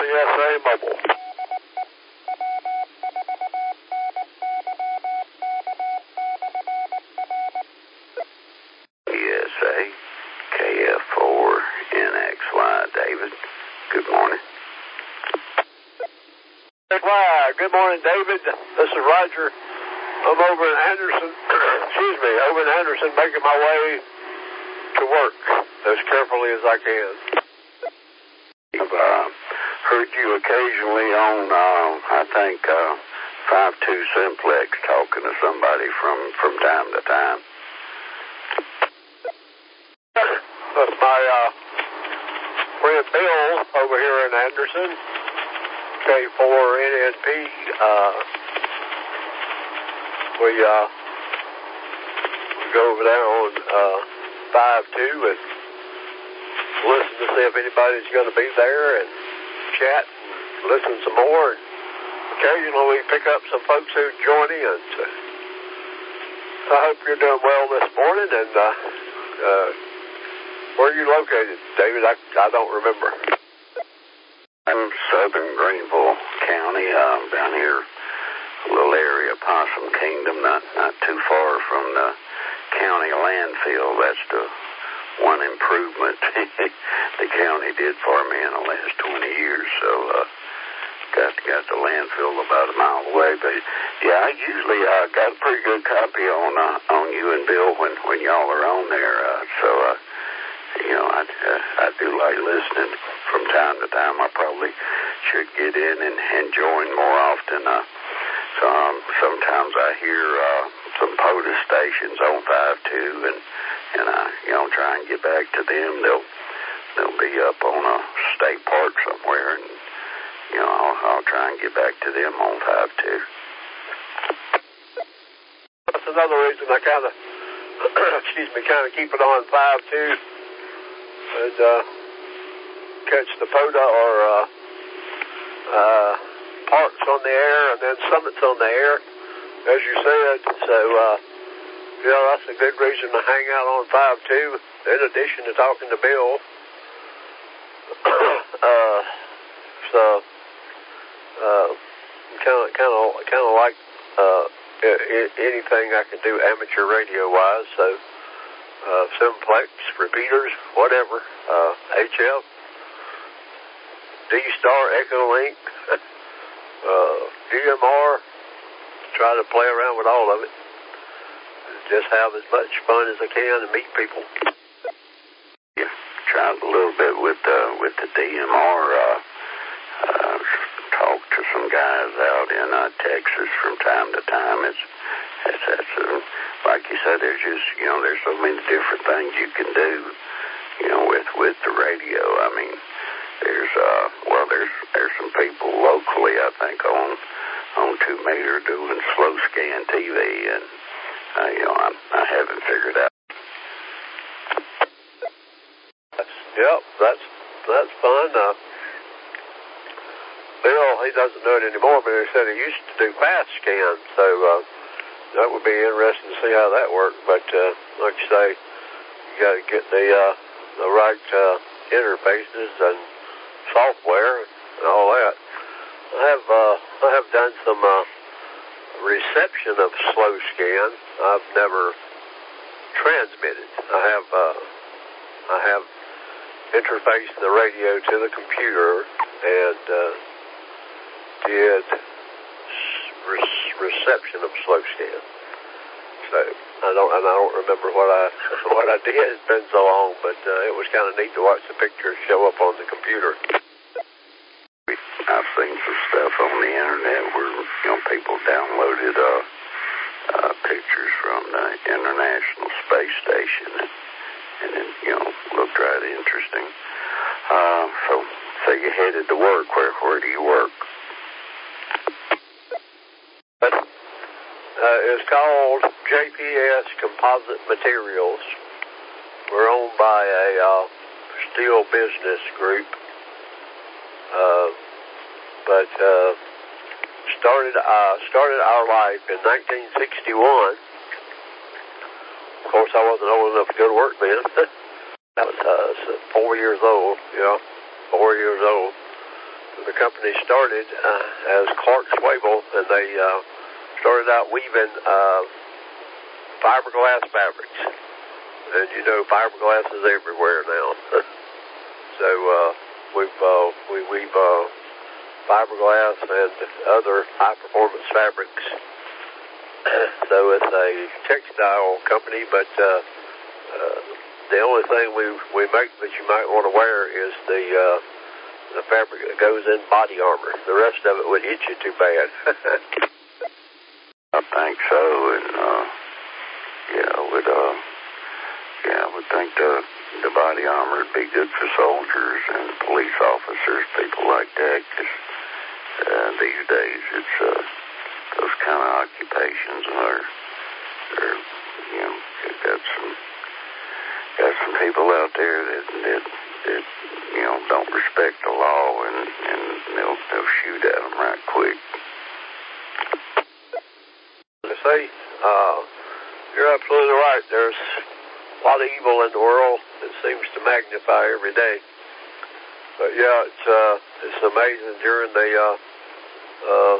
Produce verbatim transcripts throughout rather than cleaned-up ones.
S A Mobile. E S A, K F four N X Y, David. Good morning. Why, good morning, David. This is Roger. I'm over in Anderson, excuse me, over in Anderson making my way to work as carefully as I can. I've uh, heard you occasionally on, uh, I think, uh, five two Simplex talking to somebody from, from time to time. That's my uh, friend Bill over here in Anderson, K four N N P. Uh, we, uh, we go over there on uh, five two and listen to see if anybody's going to be there and chat and listen some more. And occasionally we pick up some folks who join in. So I hope you're doing well this morning. And uh, uh, where are you located, David? I, I don't remember. I'm southern Greenville County, um, down here, a little area, Possum Kingdom, not, not too far from the county landfill. That's the one improvement the county did for me in the last twenty years. So, uh, got, got the landfill about a mile away. But, yeah, I usually uh, got a pretty good copy on uh, on you and Bill when, when y'all are on there. Uh, so, uh, you know, I, uh, I do like listening from time to time. I probably should get in and, and join more often. Uh, so, um, sometimes I hear uh, some POTUS stations on five two, and and I, you know, try and get back to them. They'll they'll be up on a state park somewhere, and you know, I'll, I'll try and get back to them on five two. That's another reason I kind of, excuse me, kind of keep it on five two and uh, catch the POTA or uh, uh, parks on the air and then summits on the air, as you said. So, uh, you know, that's a good reason to hang out on five two, in addition to talking to Bill. uh, so, uh, kind of, kind of, kind of like uh, I- anything I can do amateur radio wise. So, uh, simplex, repeaters, whatever, uh, H F, D-Star, Echolink, uh, D M R. Try to play around with all of it. Just have as much fun as I can and meet people. Yeah, tried a little bit with uh, with the D M R. Uh, uh, talked to some guys out in uh, Texas from time to time. It's it's, it's uh, like you said. There's just you know there's so many different things you can do. You know with with the radio. I mean, there's uh well there's there's some people locally I think on on two meter doing slow scan T V and. Uh, you know, I, I haven't figured out. Yep, that's that's fun. Uh, Bill, he doesn't do it anymore, but he said he used to do fast scan, so uh, that would be interesting to see how that worked. But uh, like you say, you got to get the uh, the right uh, interfaces and software and all that. I have uh, I have done some. Uh, reception of slow scan. I've never transmitted. I have uh, I have interfaced the radio to the computer and uh, did re- reception of slow scan. So I don't and I don't remember what I what I did. It's been so long, but uh, it was kind of neat to watch the pictures show up on the computer. I've seen some stuff on the internet where you know people downloaded uh, uh, pictures from the International Space Station, and, and it you know looked right interesting. Uh, so, so you headed to work. Where where do you work? But, uh, it's called J P S Composite Materials. We're owned by a uh, steel business group. Uh, But uh, started uh, started our life in nineteen sixty-one. Of course, I wasn't old enough to go to work then. I was uh, four years old. Yeah, four years old. The company started uh, as Clark Swable, and they uh, started out weaving uh, fiberglass fabrics. And you know, fiberglass is everywhere now. so uh, we've uh, we weave uh, fiberglass and other high-performance fabrics. So it's a textile company, but uh, uh, the only thing we we make that you might want to wear is the uh, the fabric that goes in body armor. The rest of it would hit you too bad. I think so, and uh, yeah, I would uh, yeah, I would think the the body armor would be good for soldiers and police officers, people like that. Cause uh, these days, it's uh, those kind of occupations are, are you know, got some got some people out there that that, that you know don't respect the law, and, and they'll they'll shoot at them right quick. To say, uh, you're absolutely right. There's a lot of evil in the world that seems to magnify every day. But yeah, it's uh, it's amazing. During the uh, uh,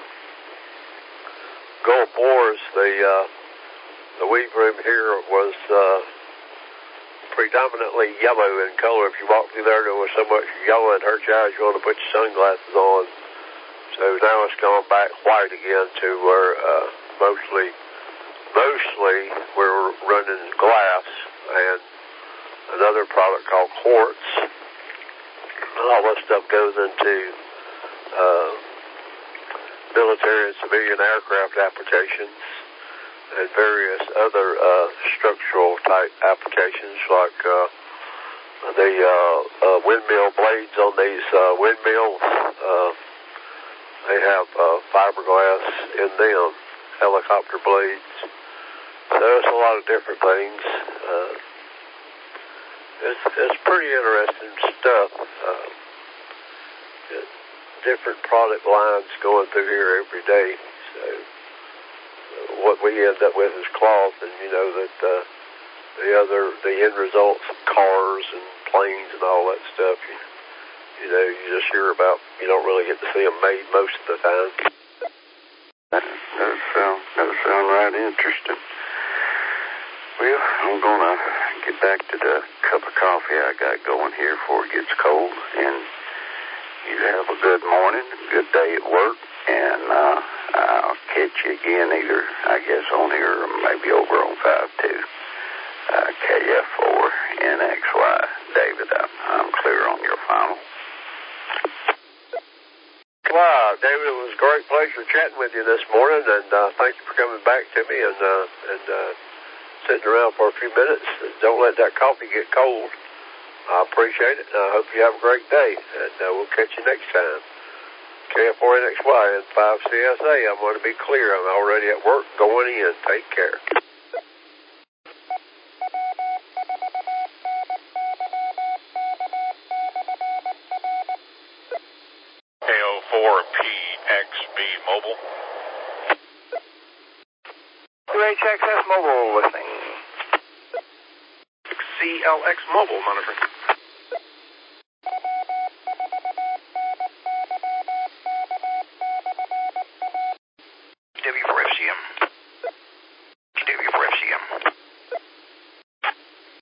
Gulf Wars, the uh, the weave room here was uh, predominantly yellow in color. If you walked through there, there was so much yellow it hurt your eyes. You want to put your sunglasses on. So now it's gone back white again to where uh, mostly mostly we're running glass and another product called quartz. All that stuff goes into uh, military and civilian aircraft applications and various other uh, structural type applications, like uh, the uh, uh, windmill blades on these uh, windmills. Uh, they have uh, fiberglass in them, helicopter blades. So it's a lot of different things. Uh, It's, it's pretty interesting stuff. Uh, it, different product lines going through here every day. So uh, what we end up with is cloth, and you know that uh, the other, the end results, cars and planes and all that stuff. You, you know, you just hear about. You don't really get to see them made most of the time. That does sound, that does sound right interesting. Well, I'm going to get back to the cup of coffee I got going here before it gets cold. And you have a good morning, a good day at work. And uh, I'll catch you again either, I guess, on here or maybe over on five two. Uh, K F four N X Y. David, I'm, I'm clear on your final. Wow, David, it was a great pleasure chatting with you this morning. And uh, thank you for coming back to me and... Uh, and uh, sitting around for a few minutes. Don't let that coffee get cold. I appreciate it, and I hope you have a great day, and uh, we'll catch you next time. K F four N X Y and five C S A, I'm going to be clear. I'm already at work, going in. Take care. K O four P X B Mobile. W H X S Mobile listening. C L X Mobile monitoring.